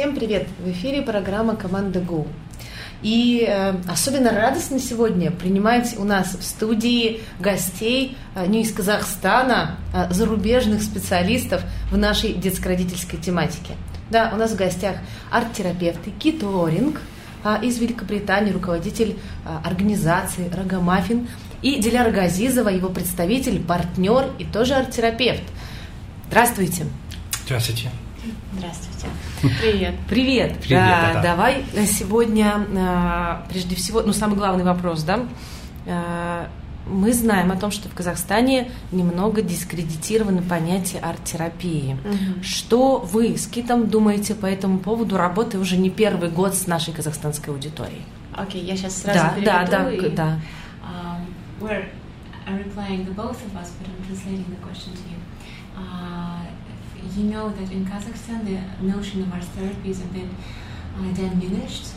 Всем привет! В эфире программа «Команда Go». И особенно радостно сегодня принимать у нас в студии гостей не из Казахстана, а зарубежных специалистов в нашей детско-родительской тематике. Да, у нас в гостях арт-терапевт Кит Лоринг из Великобритании, руководитель организации «Рогомаффин», и Диляра Газизова, его представитель, партнер и тоже арт-терапевт. Здравствуйте. Здравствуйте. Здравствуйте. Привет. Привет. Да. Давай сегодня, прежде всего, самый главный вопрос, да? Мы знаем о том, что в Казахстане немного дискредитировано понятие арт-терапии. Угу. Что вы с Китом думаете по этому поводу, работая уже не первый год с нашей казахстанской аудиторией? Окей, я сейчас сразу переведу. Да. We're replying to both of us, but I'm translating the question to you. You know that in Kazakhstan the notion of art therapy is a bit diminished.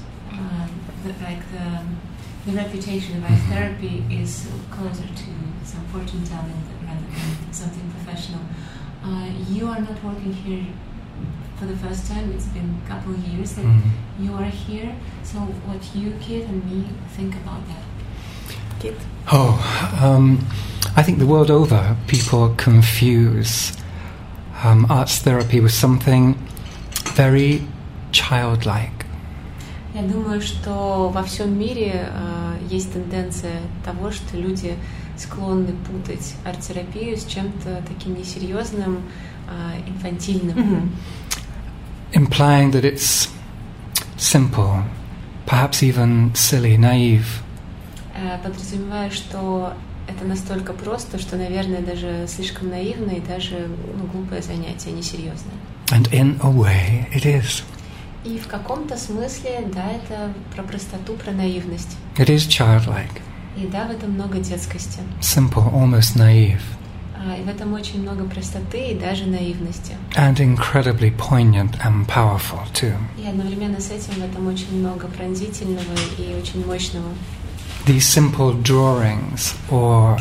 The reputation of art therapy is closer to some fortune telling rather than something professional. You are not working here for the first time. It's been a couple of years that you are here. So what you, Kit, and me think about that? Kit? I think the world over people confuse arts therapy with something very childlike. Я думаю, что во всем мире есть тенденция того, что люди склонны путать арт-терапию с чем-то таким несерьезным, инфантильным. Implying that it's simple, perhaps even silly, naive. Подразумеваю, что это настолько просто, что, наверное, даже слишком наивно и даже глупое занятие, несерьезное. And in a way it is. И в каком-то смысле, да, это про простоту, про наивность. It is childlike. И да, в этом много детскости. Simple, almost naive. И в этом очень много простоты и даже наивности. And incredibly poignant and powerful too. И одновременно с этим в этом очень много пронзительного и очень мощного. These simple drawings or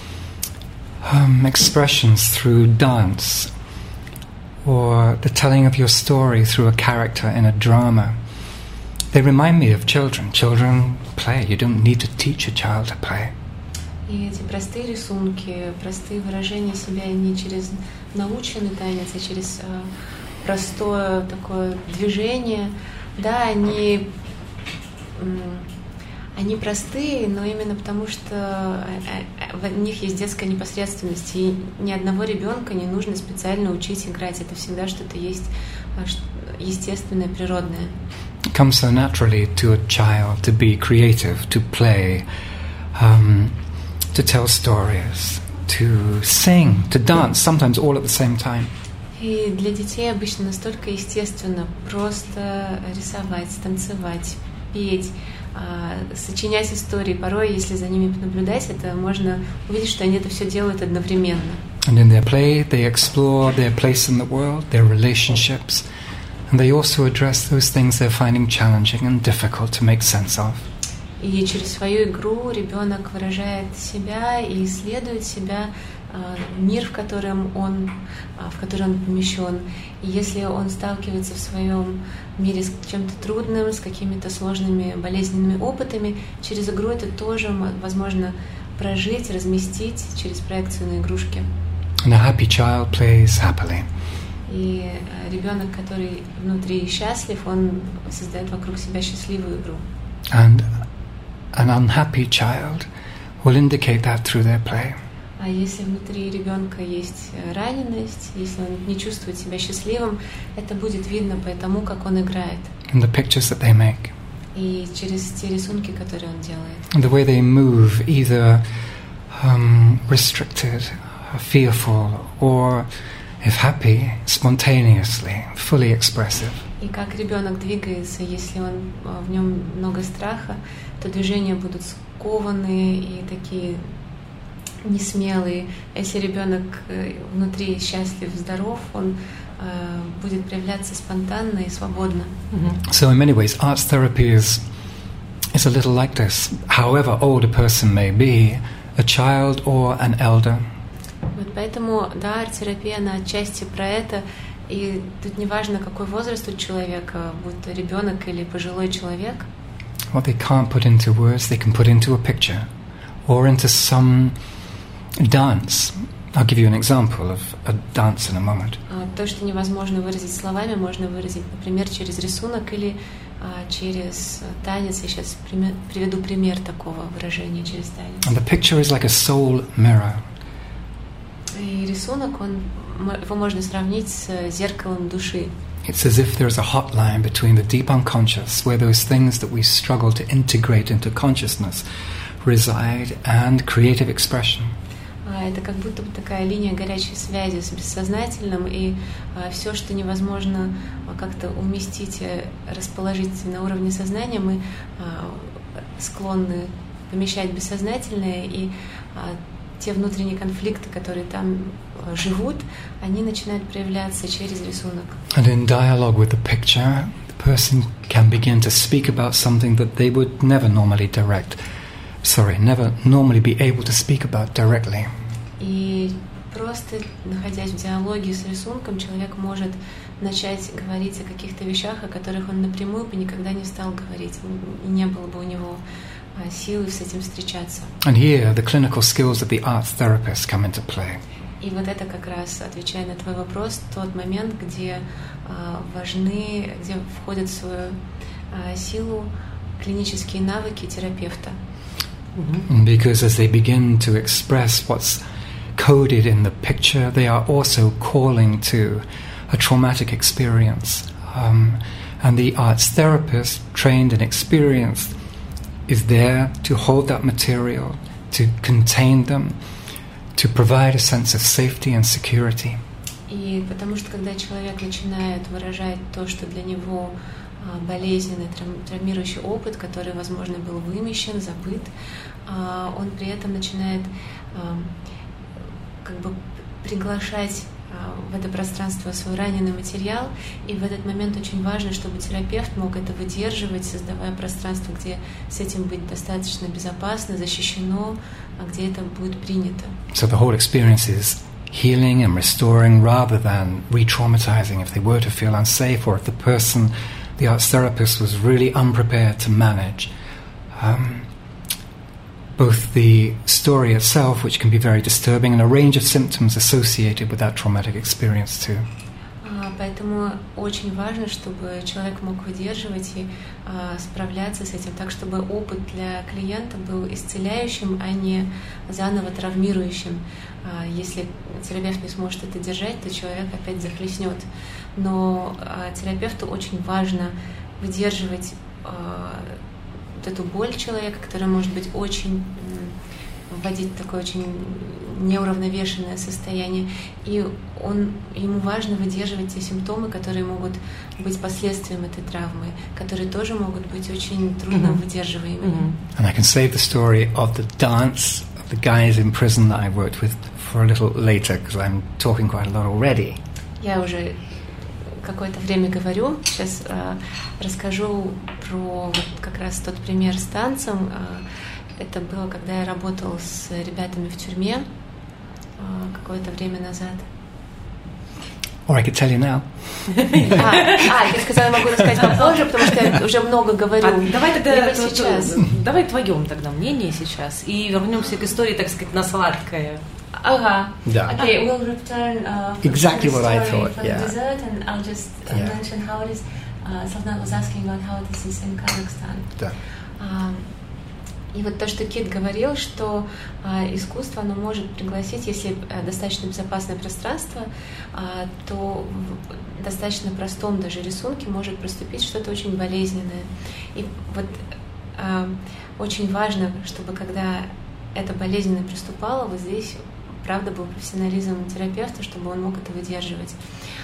expressions through dance or the telling of your story through a character in a drama, they remind me of children. Children play. You don't need to teach a child to play. И эти простые рисунки, простые выражения себя не через наученный танец, а через простое такое движение. Да, они простые, но именно потому, что в них есть детская непосредственность, и ни одного ребенка не нужно специально учить играть. Это всегда что-то есть естественное, природное. It comes so naturally to a child to be creative, to play, to tell stories, to sing, to dance, sometimes all at the same time. И для детей обычно настолько естественно просто рисовать, танцевать, петь, сочинять истории. Порой, если за ними наблюдать, это можно увидеть, что они это все делают одновременно. And in their play, they explore their place in the world, their relationships, and they also address those things they're finding challenging and difficult to make sense of. И через свою игру ребенок выражает себя и исследует себя, мир, в котором он помещен. И если он сталкивается в своем мире с чем-то трудным, с какими-то сложными болезненными опытами, через игру это тоже возможно прожить, разместить через проекцию на игрушке. And a happy child plays happily. И ребенок, который внутри счастлив, он создает вокруг себя счастливую игру. And an unhappy child will indicate that through their play. А если внутри ребенка есть раненость, если он не чувствует себя счастливым, это будет видно по тому, как он играет. In the pictures that they make. И через те рисунки, которые он делает. And the way they move, either restricted, fearful, or, if happy, spontaneously, fully expressive. И как ребенок двигается, если в нем много страха, то движения будут скованные и такие несмелые. Если ребенок внутри счастлив, здоров, он будет проявляться спонтанно и свободно. So in many ways, arts therapy is a little like this. However old a person may be, a child or an elder. Вот поэтому, да, арт-терапия, она отчасти про это. И тут не важно, какой возраст у человека, будь то ребенок или пожилой человек. What they can't put into words, they can put into a picture or into some dance. I'll give you an example of a dance in a moment. То, что невозможно выразить словами, можно выразить, например, через рисунок или через танец. Я сейчас приведу пример такого выражения через танец. And the picture is like a soul mirror. И рисунок, его можно сравнить с зеркалом души. It's as if there's a hotline between the deep unconscious, where those things that we struggle to integrate into consciousness reside, and creative expression. Это как будто бы такая линия горячей связи с бессознательным, и все, что невозможно как-то уместить, расположить на уровне сознания, мы склонны помещать в бессознательное, и те внутренние конфликты, которые там живут, они начинают проявляться через рисунок. And in dialogue with the picture, the person can begin to speak about something that they would never normally be able to speak about directly. И просто находясь в диалоге с рисунком, человек может начать говорить о каких-то вещах, о которых он напрямую бы никогда не стал говорить, и не было бы у него силы с этим встречаться. And here, the clinical skills of the arts therapist come into play. И вот это как раз, отвечая на твой вопрос, тот момент, где важны, где входят в свою силу клинические навыки терапевта. Because as they begin to express what's coded in the picture, they are also calling to a traumatic experience. And the arts therapist, trained and experienced, is there to hold that material, to contain them, to provide a sense of safety and security. И потому что когда человек начинает выражать то, что для него болезненный, травмирующий опыт, который, возможно, был вымещен, забыт, он при этом начинает как бы приглашать в это пространство свой раненый материал, и в этот момент очень важно, чтобы терапевт мог это выдерживать, создавая пространство, где с этим быть достаточно безопасно, защищено, а где это будет принято. So the whole experience is healing and restoring rather than re-traumatizing if they were to feel unsafe or if the person, the arts therapist, was really unprepared to manage both the story itself, which can be very disturbing, and a range of symptoms associated with that traumatic experience too. Поэтому очень важно, чтобы человек мог выдерживать и справляться с этим так, чтобы опыт для клиента был исцеляющим, а не заново травмирующим. Если терапевт не сможет это держать, то человек опять захлестнет. Но терапевту очень важно выдерживать эту боль человека, которая может быть очень вводить в такое очень неуравновешенное состояние, и ему важно выдерживать те симптомы, которые могут быть последствием этой травмы, которые тоже могут быть очень трудно выдерживаемыми. And I can save the story of the dance of the guys in prison that I worked with for a little later, because I'm talking quite a lot already. Я уже какое-то время говорю. Сейчас расскажу про вот как раз тот пример с танцем. Это было, когда я работала с ребятами в тюрьме какое-то время назад. Or I could tell you now. Я сказала, могу рассказать попозже, потому что я уже много говорю. Давай тогда сейчас. Давай твоем тогда мнение сейчас и вернемся к истории, так сказать, на сладкое. Ага. Да. Okay, we'll return exactly from what I the story thought. from Yeah. dessert, and I'll just mention how it is. Savnat was asking about how this is in Kazakhstan. Да. И вот то, что Кит говорил, что искусство, оно может пригласить, если достаточно безопасное пространство, то в достаточно простом даже рисунке может проступить что-то очень болезненное. И вот очень важно, чтобы когда это болезненно приступало, вот здесь, правда, был профессионализм терапевта, чтобы он мог это выдерживать.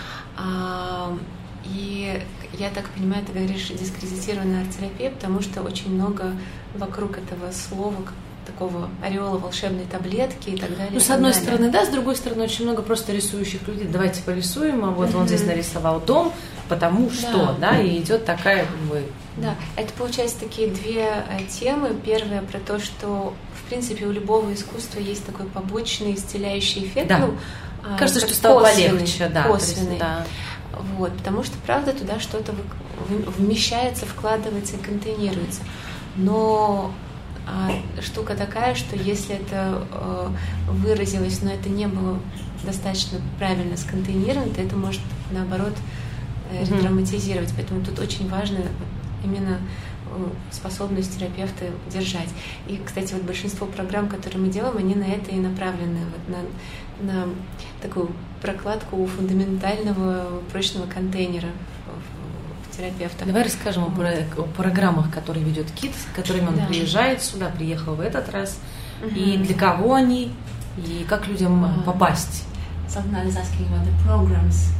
И я так понимаю, ты говоришь дискредитированная арт-терапия, потому что очень много вокруг этого слова, такого ореола волшебной таблетки и так далее. Ну, с одной стороны, да, с другой стороны, очень много просто рисующих людей. Давайте порисуем, а вот он здесь нарисовал дом, потому что, да, и идет такая как бы... Да, это получается такие две темы. Первая про то, что, в принципе, у любого искусства есть такой побочный исцеляющий эффект. Да. Ну, кажется, что стало полегче, да. Косвенный. Да. Вот, потому что, правда, туда что-то вмещается, вкладывается и контейнируется. Но штука такая, что если это выразилось, но это не было достаточно правильно сконтейнировано, то это может, наоборот, редраматизировать. Поэтому тут очень важно именно способность терапевта держать. И, кстати, вот большинство программ, которые мы делаем, они на это и направлены, вот на такую прокладку фундаментального прочного контейнера в терапевта. Давай расскажем о программах, которые ведет Кит, с которыми он приезжает сюда, приехал в этот раз, и для кого они, и как людям попасть. Something is asking about the programs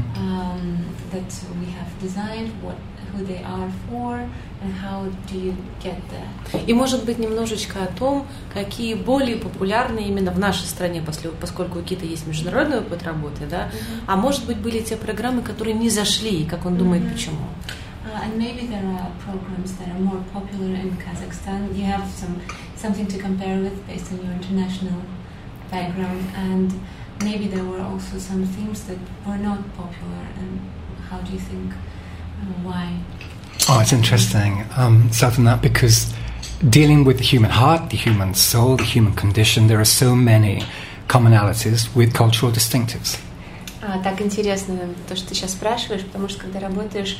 that we have designed, who they are for, and how do you get there. И, может быть, немножечко о том, какие более популярны именно в нашей стране, поскольку у Кита есть международный опыт работы, да, а может быть, были те программы, которые не зашли, и как он думает, почему. And maybe there are programs that are more popular in Kazakhstan. You have something to compare with based on your international background, and maybe there were also some themes that were not popular, and how do you think, why? Oh, it's interesting, Satana, because dealing with the human heart, the human soul, the human condition, there are so many commonalities with cultural distinctives. Так интересно то, что ты сейчас спрашиваешь, потому что когда работаешь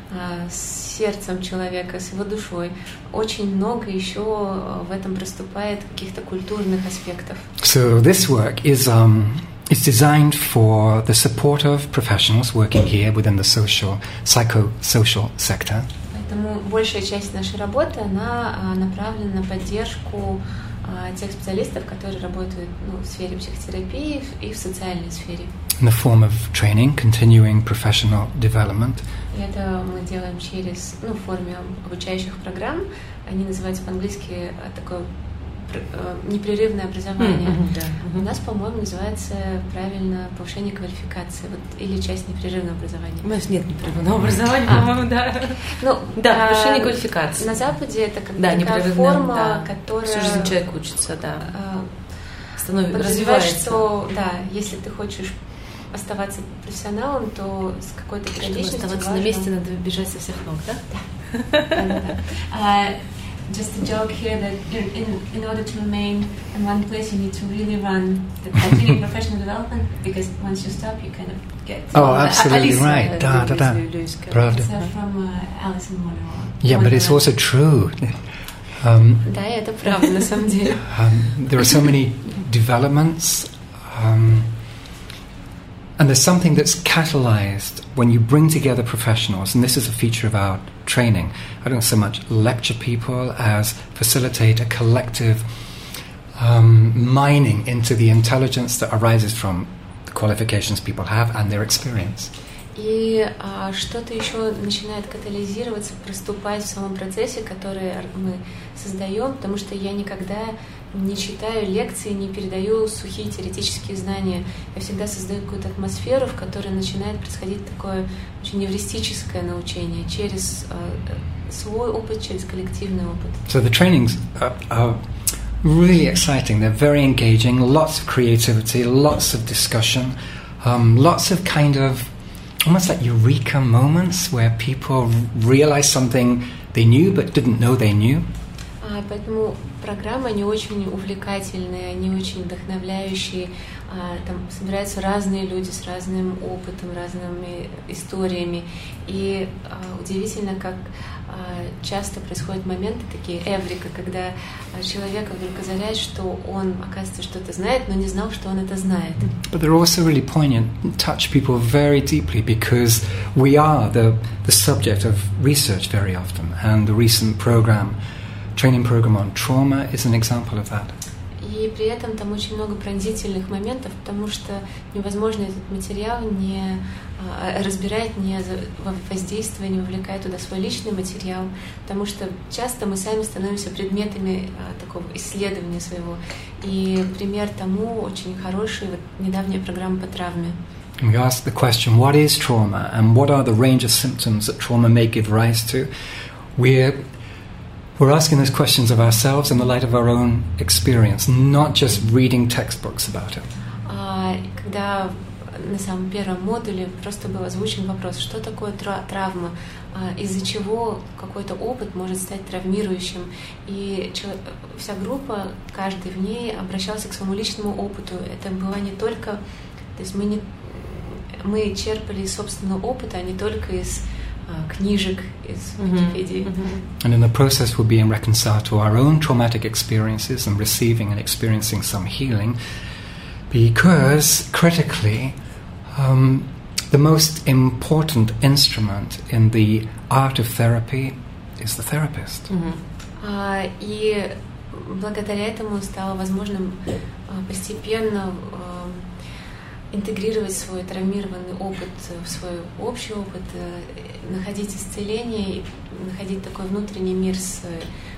с сердцем человека, с его душой, очень много еще в этом проступает каких-то культурных аспектов. So this work is designed for the support of professionals working here within the psychosocial sector. Поэтому большая часть нашей работы, она направлена на поддержку тех специалистов, которые работают в сфере психотерапии и в социальной сфере. In the form of training, continuing professional development. И это мы делаем через, в форме обучающих программ. Они называются по-английски такое непрерывное образование. У нас, по-моему, называется правильно повышение квалификации, или часть непрерывного образования. У нас нет непрерывного образования, по-моему, да. Повышение квалификации. На Западе это как такая форма, которая... Всю жизнь человек учится, развивается. Что, если ты хочешь оставаться профессионалом, то с какой-то периодичностью Чтобы оставаться на месте, надо бежать со всех ног, да? Just a joke here that in order to remain in one place, you need to really run the continuing professional development, because once you stop, you kind of get... Oh, absolutely right. Pravda. It's from Alice in Wonderland. Yeah, but it's also true. Да, это правда, на самом деле. There are so many developments, and there's something that's catalyzed when you bring together professionals, and this is a feature of our training. I don't so much lecture people as facilitate a collective mining into the intelligence that arises from the qualifications people have and their experience. И что-то еще начинает катализироваться, проступать в самом процессе, который мы создаем, потому что я никогда не читаю лекции, не передаю сухие теоретические знания. Я всегда создаю какую-то атмосферу, в которой начинает происходить такое очень эвристическое научение через свой опыт, через коллективный опыт. So the trainings are really exciting. They're very engaging. Lots of creativity, lots of discussion, lots of kind of almost like eureka moments where people realize something they knew but didn't know they knew. Поэтому программы, они очень увлекательные, они очень вдохновляющие. Там собираются разные люди с разным опытом, разными историями. И удивительно, как часто происходят моменты такие эврика, когда человека вдруг озаряет, что он, оказывается, что-то знает, но не знал, что он это знает. But they're also really poignant, touch people very deeply, because we are the subject of research very often, and the recent training program on trauma is an example of that. И при этом там очень много пронзительных моментов, потому что невозможно этот материал не разбирать, не воздействуя, не вовлекая туда свой личный материал, потому что часто мы сами становимся предметами такого исследования своего. И пример тому очень хороший, недавняя программа по травме. We ask the question, what is trauma, and what are the range of symptoms that trauma may give rise to? We're asking those questions of ourselves in the light of our own experience, not just reading textbooks about it. Когда на самом первом модуле просто был озвучен вопрос, что такое травма, из-за чего какой-то опыт может стать травмирующим. И вся группа, каждый в ней обращался к своему личному опыту. Это было не только... То есть мы черпали из собственного опыта, а не только из книжек, из Википедии. And in the process we're being reconciled to our own traumatic experiences and receiving and experiencing some healing, because critically the most important instrument in the art of therapy is the therapist. И благодаря этому стало возможным постепенно интегрировать свой травмированный опыт в свой общий опыт, находить исцеление, находить такой внутренний мир со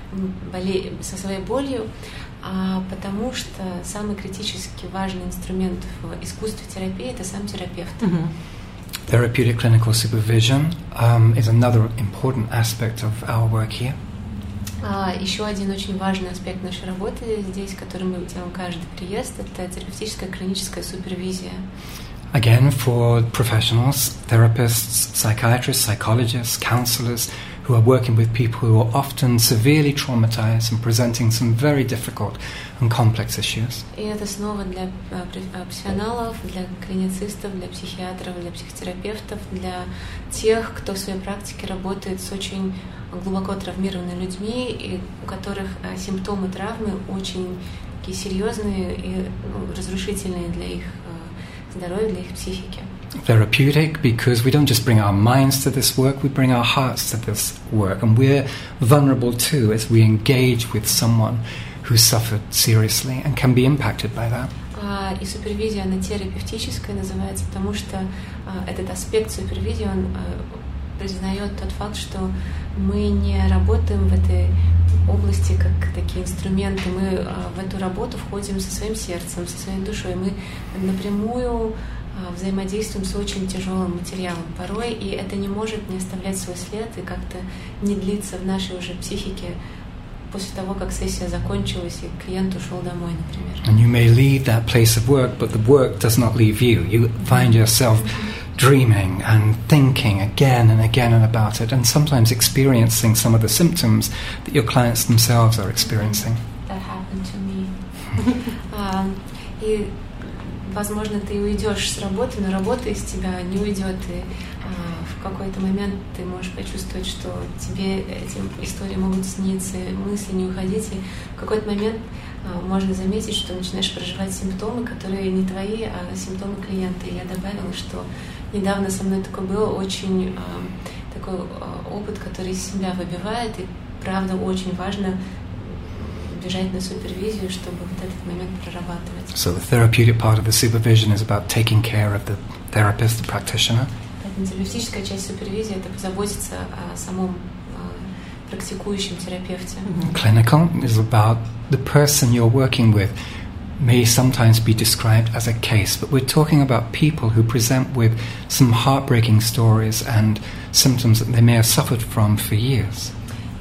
своей болью, потому что самый критически важный инструмент в искусстве терапии — это сам терапевт. Therapeutic clinical supervision is another important aspect of our work here. Еще один очень важный аспект нашей работы здесь, который мы делаем каждый приезд, это терапевтическая клиническая супервизия. Again, for professionals, therapists, psychiatrists, psychologists, counselors who are working with people who are often severely traumatized and presenting some very difficult and complex issues. И это снова для профессионалов, для клиницистов, для психиатров, для психотерапевтов, для тех, кто в своей практике работает с очень глубоко травмированными людьми, и у которых симптомы травмы очень такие серьезные и разрушительные для их здоровья, для их психики. Therapeutic because we don't just bring our minds to this work, we bring our hearts to this work, and we're vulnerable too as we engage with someone who suffered seriously and can be impacted by that. И супервизия, она терапевтическая называется, потому что этот аспект супервизии, он признает тот факт, что мы не работаем в этой области как такие инструменты, мы в эту работу входим со своим сердцем, со своей душой, мы напрямую взаимодействуем с очень тяжелым материалом порой, и это не может не оставлять свой след и как-то не длиться в нашей уже психике после того, как сессия закончилась и клиент ушел домой, например. And you may leave that place of work, but the work does not leave you. You find yourself dreaming and thinking again and again about it, and sometimes experiencing some of the symptoms that your clients themselves are experiencing. That happened to me. И, возможно, ты уйдешь с работы, но работа из тебя не уйдет, и в какой-то момент ты можешь почувствовать, что тебе эти истории могут сниться, мысли не уходить, и в какой-то момент можно заметить, что начинаешь проживать симптомы, которые не твои, а симптомы клиента. И я добавила, что недавно со мной такое было, очень такой опыт, который из себя выбивает, и правда очень важно бежать на супервизию, чтобы вот этот момент прорабатывать. So the therapeutic part of the supervision is about taking care of the therapist, the practitioner. Терапевтическая часть супервизии — это позаботиться о самом практикующем терапевте. Clinical is about the person you're working with may sometimes be described as a case, but we're talking about people who present with some heartbreaking stories and symptoms that they may have suffered from for years.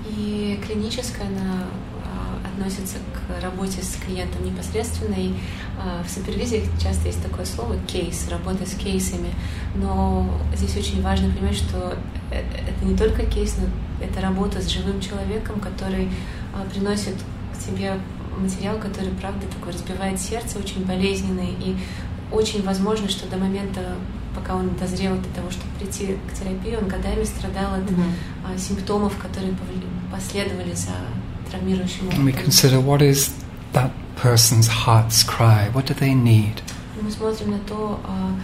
И клиническая, она относится к работе с клиентом непосредственно, и в супервизии часто есть такое слово «кейс», работа с кейсами, но здесь очень важно понимать, что это не только кейс, но это работа с живым человеком, который приносит к тебе материал, который, правда, такой разбивает сердце, очень болезненный, и очень возможно, что до момента, пока он дозрел до того, чтобы прийти к терапии, он годами страдал от симптомов, которые последовали за травмирующим опытом. And we consider what is that person's heart's cry, what do they need? Мы смотрим на то,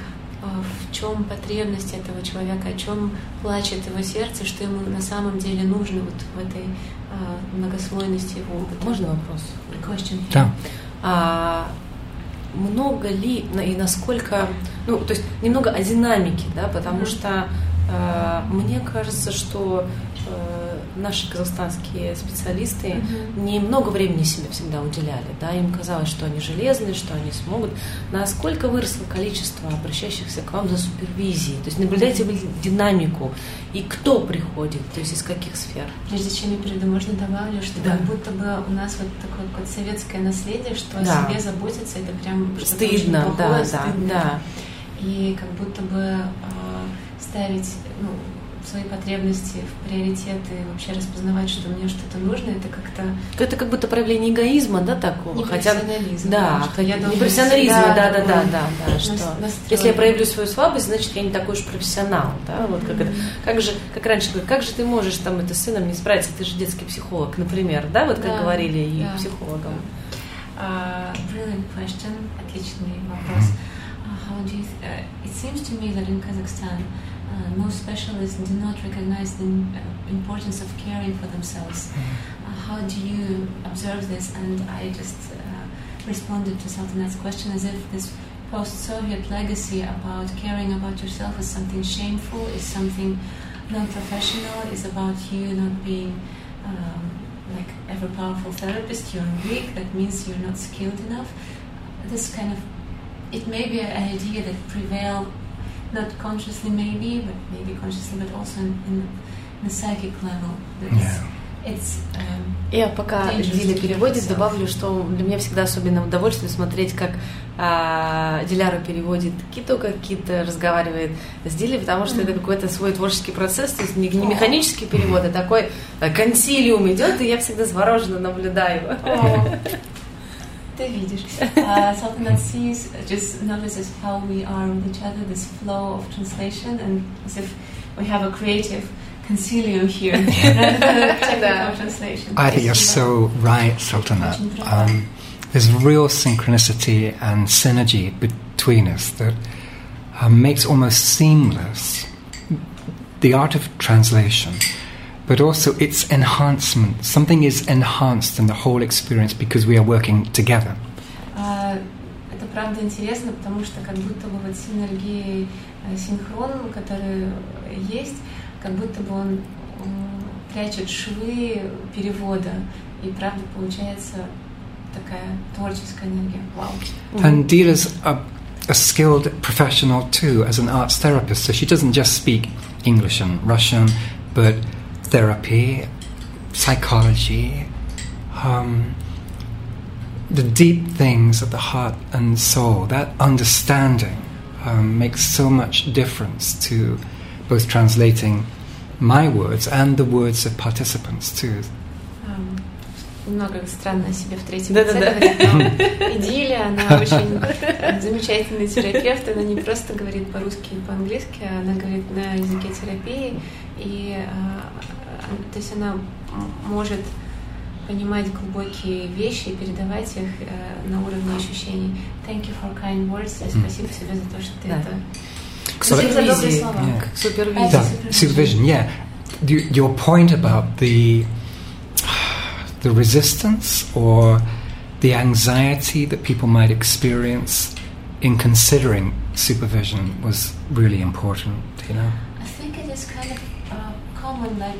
в чем потребность этого человека, о чем плачет его сердце, что ему на самом деле нужно вот в этой многослойности его опыта. Можно вопрос? Question. Да. Много ли и насколько, то есть немного о динамике, да, потому что мне кажется, что наши казахстанские специалисты немного времени себе всегда уделяли, да, им казалось, что они железные, что они смогут. Насколько выросло количество обращающихся к вам за супервизией? То есть наблюдаете вы динамику, и кто приходит, то есть из каких сфер? Прежде чем я перейду, можно добавлю, что как будто бы у нас вот такое какое-то советское наследие, что о себе заботиться, это прям что-то стыдно, очень плохое, стыдно. и как будто бы ставить свои потребности в приоритеты, вообще распознавать, что мне что-то нужно, это как-то... Это как будто проявление эгоизма, да, такого? Непрофессионализм. Да, непрофессионализма, да. Что если я проявлю свою слабость, значит, я не такой уж профессионал, да, вот как это. Как раньше говорят, как же ты можешь там это с сыном не справиться, ты же детский психолог, например, да, вот как говорили и психологам. Brilliant question, отличный вопрос. How do you it seems to me that in Kazakhstan most specialists do not recognize the importance of caring for themselves. How do you observe this? And I just responded to Saltanat's question as if this post-Soviet legacy about caring about yourself is something shameful, is something non-professional, is about you not being like ever powerful therapist. You're weak, that means you're not skilled enough. This kind of, it may be an idea that prevail, not consciously maybe, but maybe consciously, but also in the psychic level. Я пока Диля переводит, добавлю, что для меня всегда особенное удовольствие смотреть, как Диляра переводит Киту, как Кита разговаривает с Дилей, потому что это какой-то свой творческий процесс, то есть не механический перевод, а такой консилиум идет, и я всегда завороженно наблюдаю. Ты видишь. Saltanat sees, just notices how we are with each other, this flow of translation, and as if we have a creative concilium here rather than a technical translation. I think you're so right, Saltanat. There's real synchronicity and synergy between us that makes almost seamless the art of translation, but also its enhancement. Something is enhanced in the whole experience because we are working together. Это правда интересно, потому что как будто бы вот синергия, синхрон, который есть, как будто бы он прячет швы перевода, и правда получается такая творческая энергия. Вау. And Dila's a skilled professional too as an arts therapist, so she doesn't just speak English and Russian, but therapy, psychology, the deep things of the heart and soul. That understanding makes so much difference to both translating my words and the words of participants too. Много странно о себе в третьем лице говорит, но Идиля, она очень замечательный терапевт, она не просто говорит по-русски и по-английски, она говорит на языке терапии, и то есть она может понимать глубокие вещи и передавать их на уровне ощущений. Thank you for kind words, и спасибо тебе за то, что ты это... Supervision, yeah. Your point about the resistance or the anxiety that people might experience in considering supervision was really important, you know? I think it is kind of common, like...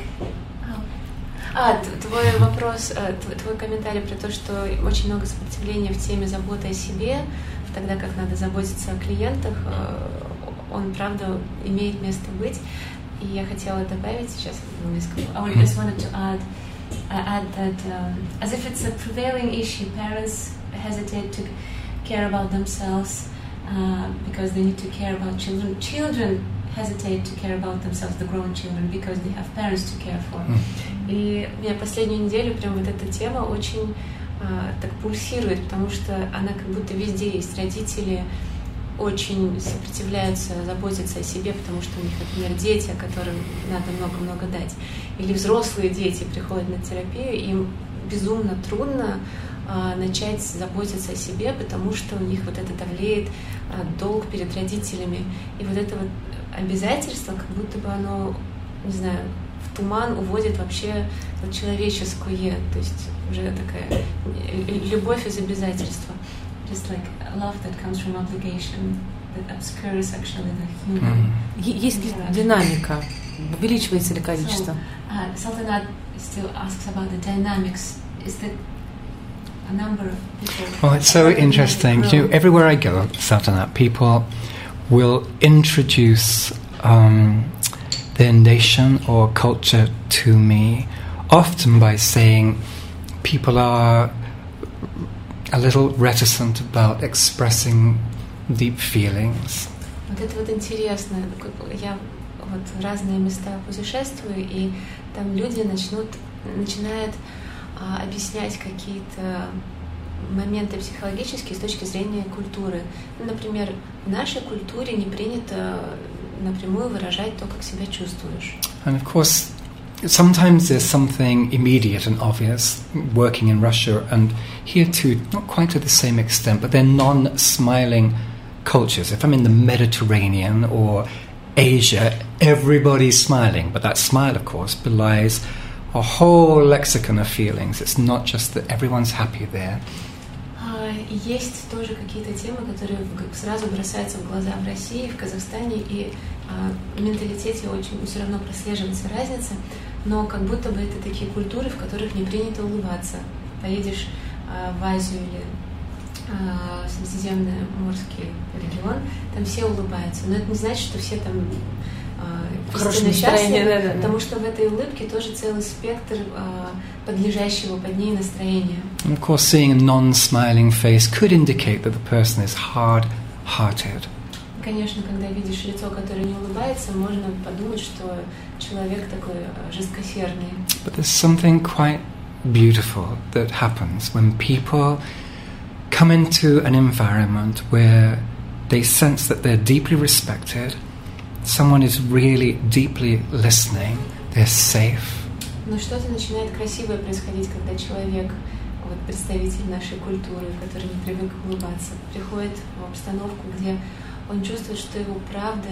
Твой вопрос, твой комментарий про то, что очень много сопротивления в теме заботы о себе, тогда как надо заботиться о клиентах, он, правда, имеет место быть. И я хотела добавить сейчас в английском. I just wanted to add that as if it's a prevailing issue, parents hesitate to care about themselves because they need to care about children. Children hesitate to care about themselves, the grown children, because they have parents to care for. И у меня последнюю неделю прям вот эта тема очень так пульсирует, потому что она как будто везде есть. Родители очень сопротивляются заботиться о себе, потому что у них, например, дети, которым надо много-много дать. Или взрослые дети приходят на терапию, им безумно трудно начать заботиться о себе, потому что у них вот это давлеет долг перед родителями. И вот это вот обязательство, как будто бы оно, не знаю, в туман уводит вообще вот человеческое, то есть уже такая любовь из обязательства. Just like love that comes from obligation that obscures actually the human. Есть ли динамика? Увеличивается ли количество? Saltanat still asks about the dynamics. Is that a number of people? Oh, it's so interesting. You know, everywhere I go, Saltanat, people will introduce their nation or culture to me, often by saying people are a little reticent about expressing deep feelings. Вот это вот интересно. Я вот в разные места путешествую, и там люди начинают объяснять какие-то моменты психологические с точки зрения культуры. Например, в нашей культуре не принято напрямую выражать то, как себя чувствуешь. And of course, sometimes there's something immediate and obvious working in Russia, and here too, not quite to the same extent, but they're non-smiling cultures. If I'm in the Mediterranean or Asia, everybody's smiling, but that smile, of course, belies a whole lexicon of feelings. It's not just that everyone's happy there. Есть тоже какие-то темы, которые сразу бросаются в глаза в России, в Казахстане, и в менталитете очень все равно прослеживается разница, но как будто бы это такие культуры, в которых не принято улыбаться. Поедешь в Азию или в Средиземноморский регион, там все улыбаются, но это не значит, что все там истинно счастливы, потому что в этой улыбке тоже целый спектр подлежащего под ней настроения. And of course, seeing a non-smiling face could indicate that the person is hard-hearted. Конечно, когда видишь лицо, которое не улыбается, можно подумать, что человек такой жесткосердный. But there's something quite beautiful that happens when people come into an environment where they sense that they're deeply respected, someone is really deeply listening, they're safe. Но что-то начинает красивое происходить, когда человек, вот представитель нашей культуры, который не привык улыбаться, приходит в обстановку, где он чувствует, что ему правда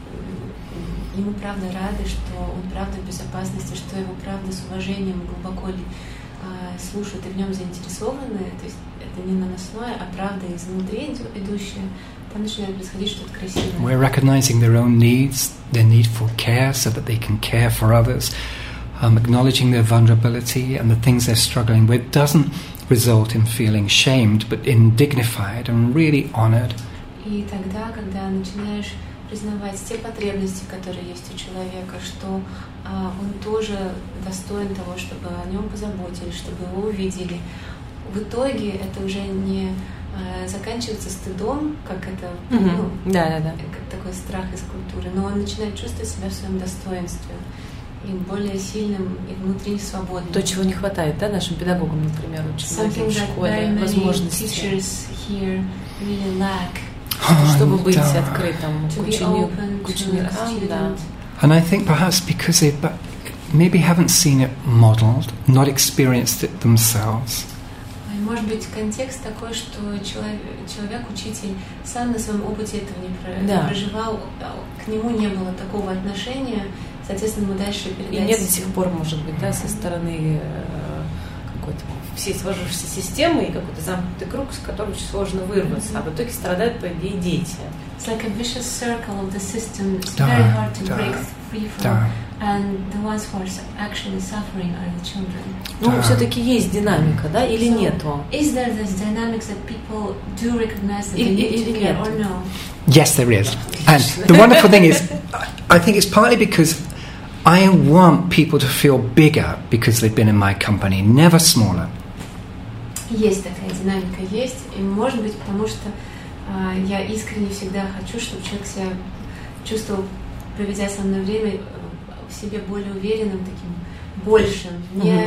рады, что он правда в безопасности, что его правда с уважением глубоко слушают и в нем заинтересованы. То есть это не наносное, а правда изнутри идущая. Там начинает происходить что-то красивое. We're recognizing their own needs, their need for care, so that they can care for others. Acknowledging their vulnerability and the things they're struggling with doesn't result in feeling shamed, but in dignified and really honored. И тогда, когда начинаешь признавать те потребности, которые есть у человека, что он тоже достоин того, чтобы о нем позаботились, чтобы его увидели, в итоге это уже не заканчивается стыдом, как это, как такой страх из культуры, но он начинает чувствовать себя в своем достоинстве и более сильным, и внутренне свободным. То, чего не хватает, да, нашим педагогам, например, очень многим в школе, возможности. Чтобы быть открытым к ученикам, да. And I think perhaps because they maybe haven't seen it modeled, not experienced it themselves. Может быть, контекст такой, что человек, учитель, сам на своем опыте этого не проживал, к нему не было такого отношения, соответственно, ему дальше передать. И нет до сих пор, может быть, да, со стороны какой-то всей сложившейся системы и какой-то замкнутый круг, с которого очень сложно вырваться, а в итоге страдают, по идее, дети. It's like a vicious circle of the system. It's very hard to break free from. And the ones who are actually suffering are the children. Ну, все-таки есть динамика, да, или нету? Is there this dynamics that people do recognize that they need to care or no? Yes, there is. And the wonderful thing is, I think it's partly because I want people to feel bigger because they've been in my company, never smaller. Есть такая динамика, есть, и может быть, потому что я искренне всегда хочу, чтобы человек себя чувствовал, проведя со мной время, в себе более уверенным, таким большим,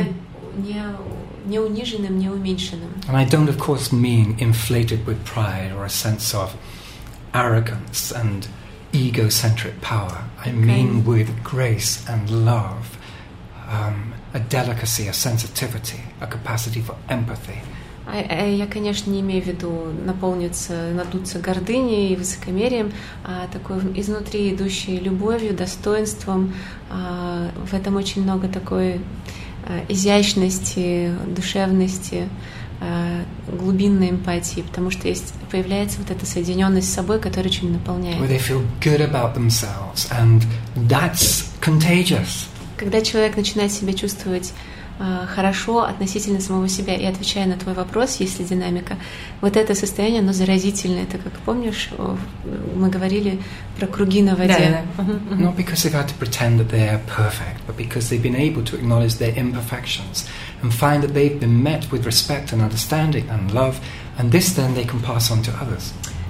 не униженным, не уменьшенным. And I don't, of course, mean inflated with pride or a sense of arrogance and egocentric power. I mean with grace and love, a delicacy, a sensitivity, a capacity for empathy. Я, конечно, не имею в виду надуться гордыней и высокомерием, а такой изнутри идущей любовью, достоинством. В этом очень много такой изящности, душевности, глубинной эмпатии, потому что появляется вот эта соединенность с собой, которая очень наполняет. Where they feel good about themselves, and that's contagious. Когда человек начинает себя чувствовать хорошо относительно самого себя, и отвечая на твой вопрос, есть ли динамика, вот это состояние, оно заразительное. Это, как помнишь, мы говорили про круги на воде. Not because they've had to pretend that they're perfect, but because they've been able to acknowledge their imperfections and find that they've been met with respect and understanding and love, and this then they can pass on to others.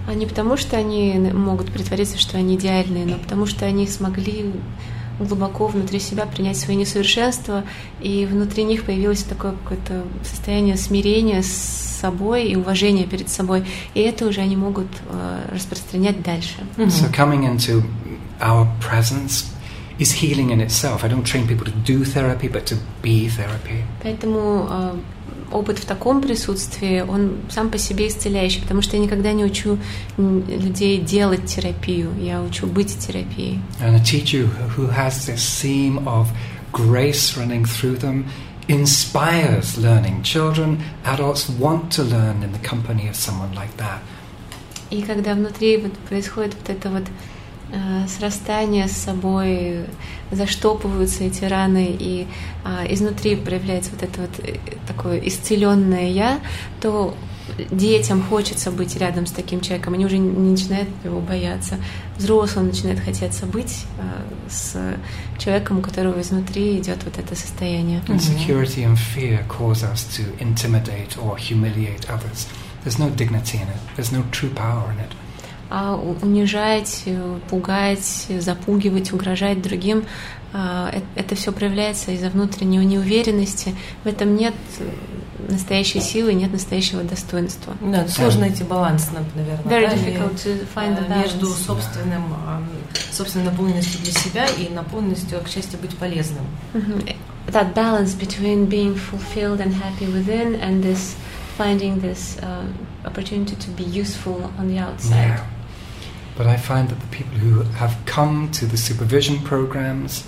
А не потому, что они могут притвориться, что они идеальные, но потому, что они смогли глубоко внутри себя принять свои несовершенства, и внутри них появилось такое какое-то состояние смирения с собой и уважения перед собой, и это уже они могут распространять дальше. So coming into our presence is healing in itself. I don't train people to do therapy, but to be therapy. Поэтому опыт в таком присутствии, он сам по себе исцеляющий, потому что я никогда не учу людей делать терапию, я учу быть терапией. And a teacher who has this theme of grace running through them inspires learning. Children, adults want to learn in the company of someone like that. И когда внутри происходит это срастание с собой, заштопываются эти раны, и изнутри проявляется это такое исцеленное «я», то детям хочется быть рядом с таким человеком, они уже не начинают его бояться. Взрослым начинает хотеться быть с человеком, у которого изнутри идет это состояние. Insecurity and fear cause us to intimidate or humiliate others. There's no dignity in it. There's no true power in it. А унижать, пугать, запугивать, угрожать другим, это все проявляется из-за внутренней неуверенности. В этом нет настоящей силы, нет настоящего достоинства. Да, сложно найти баланс, наверное. Very difficult to find the balance. Между собственной наполненностью для себя и наполненностью к счастью быть полезным. That balance between being fulfilled and happy within and this finding this opportunity to be useful on the outside. Yeah. But I find that the people who have come to the supervision programs,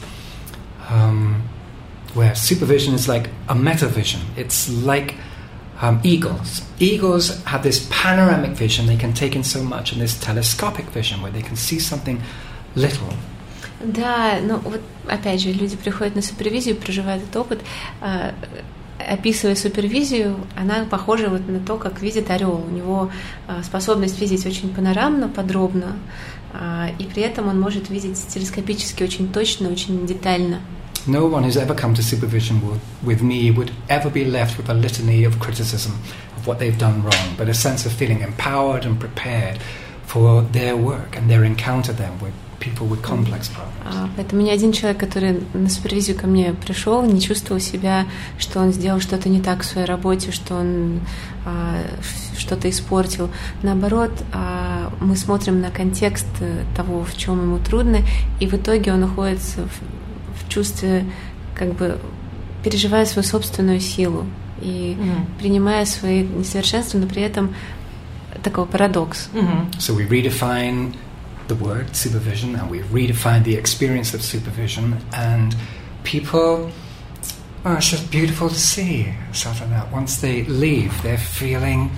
where supervision is like a metavision, it's like eagles. Eagles have this panoramic vision, they can take in so much, and this telescopic vision where they can see something little. Да, но вот опять же, люди приходят на супервизию, проживают этот опыт, описывая супервизию, она похожа на то, как видит орел. У него способность видеть очень панорамно, подробно, и при этом он может видеть телескопически очень точно, очень детально. No one who's ever come to supervision with me would ever be left with a litany of criticism of what they've done wrong, but a sense of feeling empowered and prepared for their work and their encounter then with people with complex problems. Поэтому ни один человек, который на супервизию ко мне пришел, не чувствовал себя, что он сделал что-то не так в своей работе, что он что-то испортил. Наоборот, мы смотрим на контекст того, в чем ему трудно, и в итоге он находится в чувстве, переживая свою собственную силу и принимая свои несовершенства, но при этом такой парадокс. So we redefine the word supervision and we redefine the experience of supervision, and people, it's just beautiful to see that once they leave they're feeling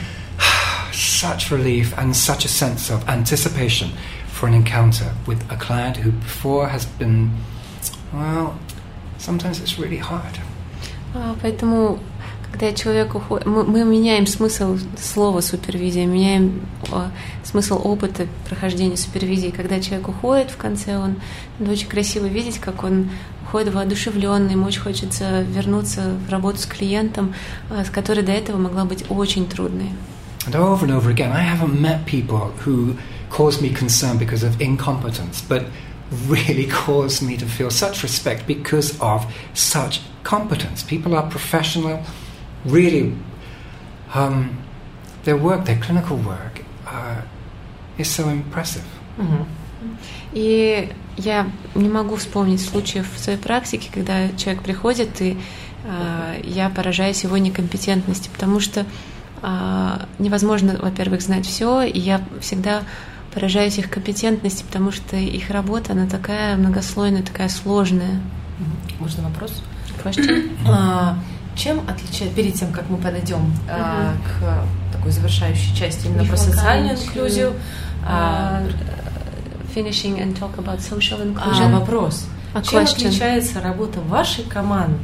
such relief and such a sense of anticipation for an encounter with a client who before has been, well, sometimes it's really hard. Поэтому когда человек уходит, мы меняем смысл слова супервизия, меняем смысл опыта прохождения супервизии. Когда человек уходит в конце, очень красиво видеть, как он уходит воодушевленный, ему очень хочется вернуться в работу с клиентом, с которой до этого могла быть очень трудной. And over again, I haven't met people who cause me concern because of incompetence, but really cause me to feel such respect because of such competence. People are professional. Really, their work, their clinical work, is so impressive. И я не могу вспомнить случаев в своей практике, когда человек приходит, и я поражаюсь его некомпетентности, потому что невозможно, во-первых, знать все, и я всегда поражаюсь их компетентности, потому что их работа, она такая многослойная, такая сложная. Можно вопрос? Question? Чем отличается, перед тем, как мы подойдем к такой завершающей части именно про социальную инклюзию, finishing and talk about social inclusion. Вопрос. Чем отличается работа вашей команды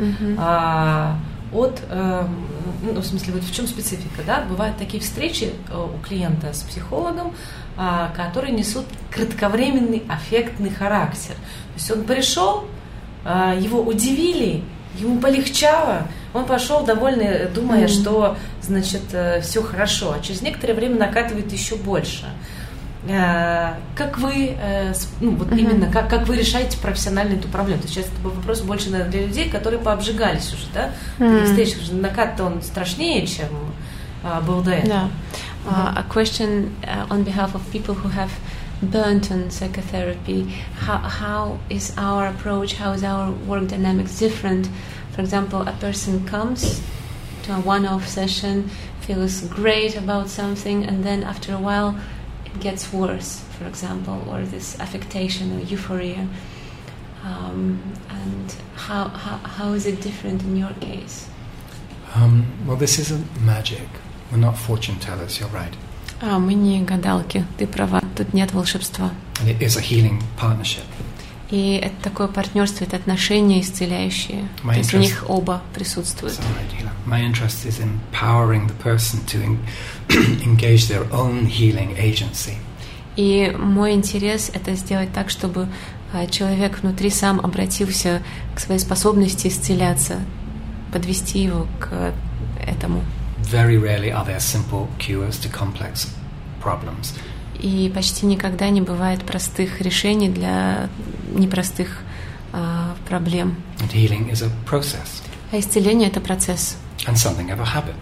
от, в смысле, в чем специфика, да? Бывают такие встречи у клиента с психологом, которые несут кратковременный аффектный характер. То есть он пришел, его удивили, ему полегчало, он пошел довольный, думая, что, значит, все хорошо, а через некоторое время накатывает еще больше. Как вы, именно, как вы решаете профессионально эту проблему? То есть сейчас это был вопрос больше, наверное, для людей, которые пообжигались уже, да? При встречах уже накат-то он страшнее, чем был до этого. A question on behalf of people who have burnt on psychotherapy. How is our approach, how is our work dynamics different? For example, a person comes to a one-off session, feels great about something, and then after a while it gets worse, for example, or this affectation or euphoria. And how is it different in your case? Well, this isn't magic. We're not fortune tellers, you're right. Мы не гадалки, ты права, тут нет волшебства. And it is a healing partnership. И это такое партнерство, это отношения исцеляющие. То есть в них оба присутствуют. My interest is empowering the person to engage their own healing agency. И мой интерес — это сделать так, чтобы человек внутри сам обратился к своей способности исцеляться, подвести его к этому. Very rarely are there simple cures to complex problems. И почти никогда не бывает простых решений для непростых проблем. And healing is a process. А исцеление — это процесс. And something of a habit.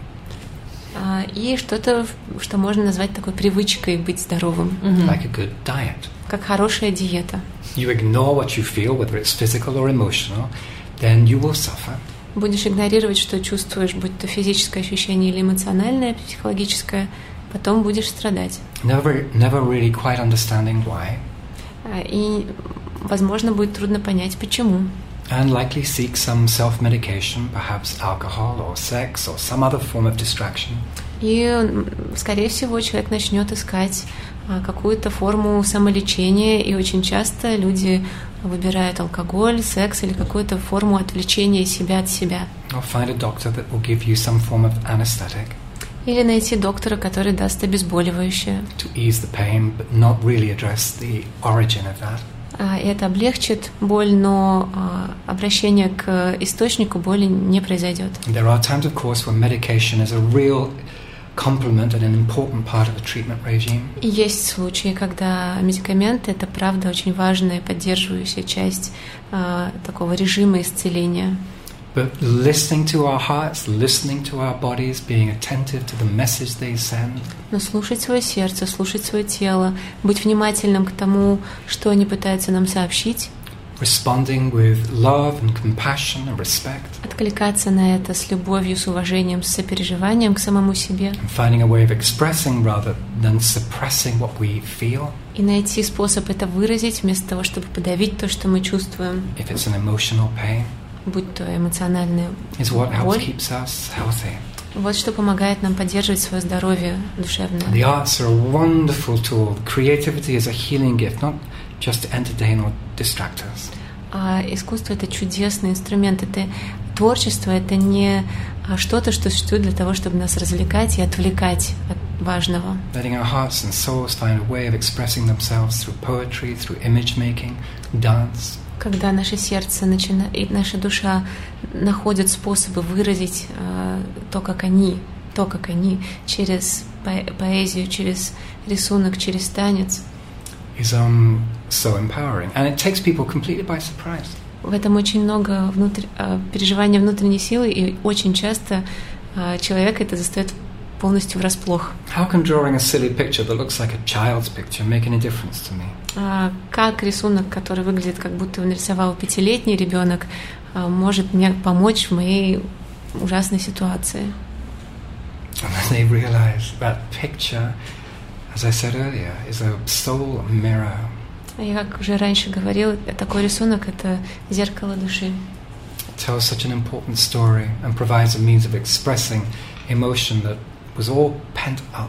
И что-то, что можно назвать такой привычкой быть здоровым. Like a good diet. Как хорошая диета. You ignore what you feel, whether it's physical or emotional, then you will suffer. Будешь игнорировать, что чувствуешь, будь то физическое ощущение или эмоциональное, психологическое, потом будешь страдать. Never really quite understanding why. И, возможно, будет трудно понять, почему. And likely seek some self-medication, perhaps alcohol or sex or some other form of distraction. И, скорее всего, человек начнет искать какую-то форму самолечения, и очень часто люди выбирают алкоголь, секс или какую-то форму отвлечения себя от себя. Or find a doctor that will give you some form of anesthetic. Или найти доктора, который даст обезболивающее. To ease the pain, but not really address the origin of that. И это облегчит боль, но обращение к источнику боли не произойдет. There are times, of course, when medication is a real complement and an important part of the treatment regime. И есть случаи, когда медикаменты — это, правда, очень важная поддерживающая часть такого режима исцеления. But listening to our hearts, listening to our bodies, being attentive to the message they send. Но слушать свое сердце, слушать свое тело, быть внимательным к тому, что они пытаются нам сообщить. Responding with love and compassion and respect. Откликаться на это с любовью, с уважением, с сопереживанием к самому себе. And finding a way of expressing rather than suppressing what we feel. И найти способ это выразить вместо того, чтобы подавить то, что мы чувствуем. If it's an emotional pain. Будь то эмоциональная боль. Вот что помогает нам поддерживать свое здоровье душевное. The arts are a wonderful tool. Creativity is a healing gift, not just to entertain or distract us. А искусство — это чудесный инструмент. Это творчество — это не что-то, что существует для того, чтобы нас развлекать и отвлекать от важного. Letting our hearts and souls find a way of expressing themselves through poetry, through image making, dance. Когда наше сердце и наша душа находят способы выразить то, как они, через поэзию, через рисунок, через танец. Is so empowering, and it takes people completely by surprise. В этом очень много переживания внутренней силы, и очень часто человека это застаёт полностью врасплох. How can drawing a silly picture that looks like a child's picture make any difference to me? Как рисунок, который выглядит, как будто его нарисовал 5-летний ребенок, может мне помочь в моей ужасной ситуации? And then they realize that picture, as I said earlier, is a soul mirror. Я, как уже раньше говорил, такой рисунок — это зеркало души. It tells such an important story and provides a means of expressing emotion that was all pent up.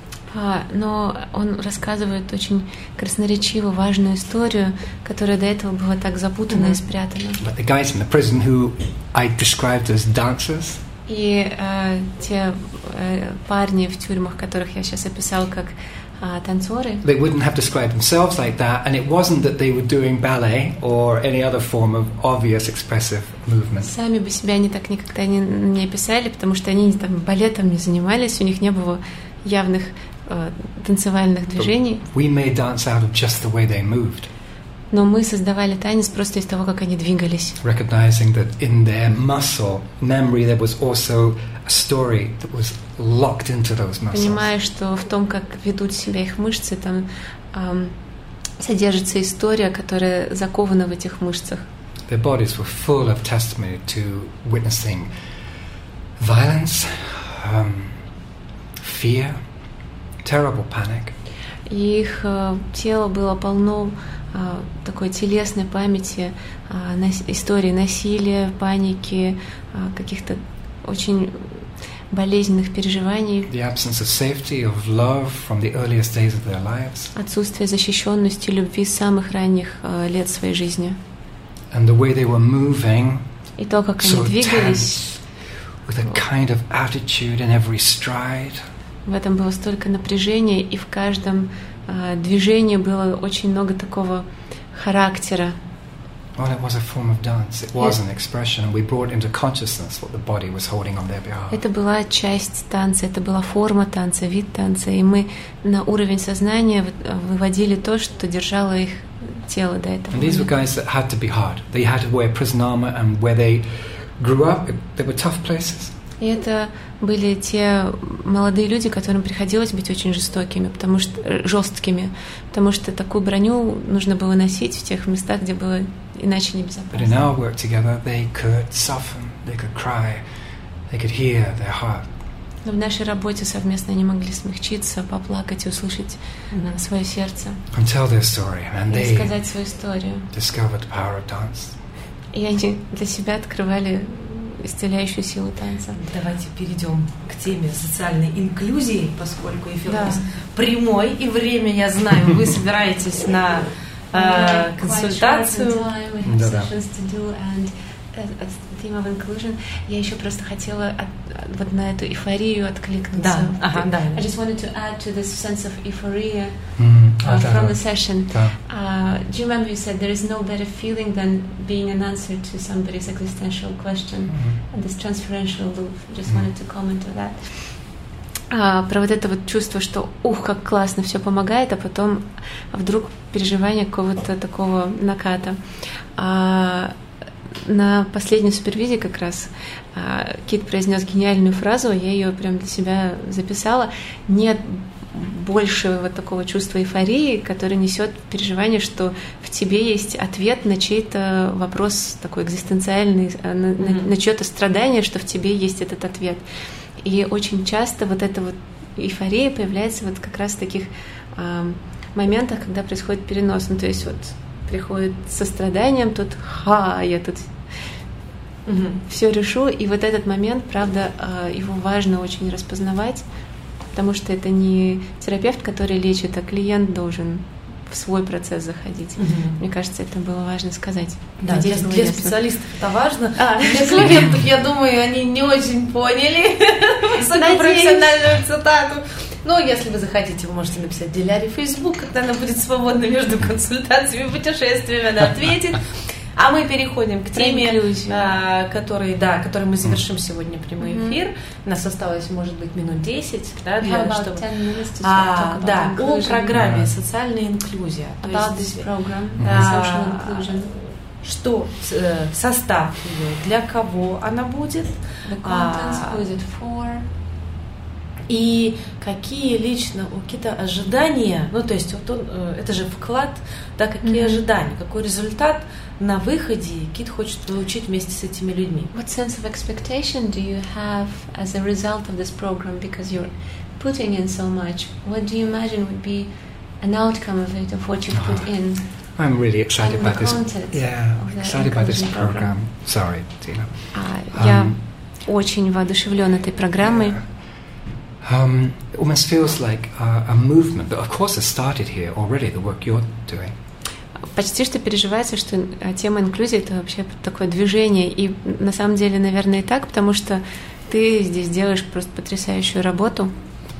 Но он рассказывает очень красноречиво важную историю, которая до этого была так запутана и спрятана. But the guys in the prison who I described as dancers. И те парни в тюрьмах, которых я сейчас описал как танцоры. They wouldn't have described themselves like that, and it wasn't that they were doing ballet or any other form of obvious expressive movement. Сами бы себя они так никогда не описали, потому что они там балетом не занимались, у них не было явных танцевальных движений. We made dance out of just the way they moved. Но мы создавали танец просто из того, как они двигались. Recognizing that in their muscle memory there was also a story that was locked into those muscles. Понимая, что в том, как ведут себя их мышцы, там содержится история, которая закована в этих мышцах. Their bodies were full of testimony to witnessing violence, fear, terrible panic. И их тело было полно такой телесной памяти, истории насилия, паники, каких-то очень болезненных переживаний. The absence of safety, of love from the earliest days of their lives. Отсутствие защищенности, любви с самых ранних лет своей жизни. And the way they were moving, и то, как они двигались, with a kind of attitude in every stride. В этом было столько напряжения, и в каждом движении было очень много такого характера. Well, it was a form of dance. It was an expression, and we brought into consciousness what the body was holding on their behalf. Это была часть танца, это была форма танца, вид танца, и мы на уровень сознания выводили то, что держало их тело до этого. And these were guys that had to be hard. They had to wear prison armor, and where they grew up, they were tough places. И это были те молодые люди, которым приходилось быть очень жестокими, жесткими, потому что такую броню нужно было носить в тех местах, где было иначе небезопасно. But in our work together, they could soften, they could cry, they could hear their heart. Но в нашей работе совместно они могли смягчиться, поплакать и услышать свое сердце. And tell their story, and и they сказать свою историю. Discovered the power of dance. И они для себя открывали исцеляющую силу танца. Давайте перейдем к теме социальной инклюзии, поскольку эфир у нас прямой, и время, я знаю, вы собираетесь на консультацию. Да-да. Theme of inclusion. Я еще просто хотела вот на эту эйфорию откликнуться. Да. I just wanted to add to this sense of euphoria from the session. Do you remember you said there is no better feeling than being an answer to somebody's existential question, and this transferential loop. Just wanted to comment on that. Про вот это вот чувство, что как классно, все помогает, а потом вдруг переживание какого-то такого наката. На последней супервизии как раз Кит произнес гениальную фразу, я ее прям для себя записала. Нет больше вот такого чувства эйфории, которое несет переживание, что в тебе есть ответ на чей-то вопрос такой экзистенциальный, на чье-то страдание, что в тебе есть этот ответ. И очень часто вот эта вот эйфория появляется вот как раз в таких моментах, когда происходит перенос. Ну, то есть вот приходит со страданием, тут я тут все решу, и вот этот момент, правда, его важно очень распознавать, потому что это не терапевт, который лечит, а клиент должен в свой процесс заходить. Мне кажется, это было важно сказать. Да, для специалистов это важно. Для клиентов, я думаю, они не очень поняли высокопрофессиональную цитату. Но если вы захотите, вы можете написать Диляре в Facebook, когда она будет свободна между консультациями и путешествиями, она ответит. А мы переходим к теме, которой мы завершим сегодня прямой эфир. У нас осталось, может быть, минут 10, чтобы... о программе «Социальная инклюзия». Что состав ее, для кого она будет, и какие лично у Кита ожидания, ну то есть вот это же вклад, да, какие ожидания, какой результат на выходе Кит хочет получить вместе с этими людьми. What sense of expectation do you have as a result of this program, because you're putting in so much? What do you imagine would be an outcome of it, of what you put in? I'm really excited about this. Yeah, excited about this program. Sorry, Tina. Я очень воодушевлен этой программой. Almost feels like a movement that, of course, has started here already. The work you're doing. Почти что переживается, что тема инклюзии — это вообще такое движение, и на самом деле, наверное, и так, потому что ты здесь делаешь просто потрясающую работу.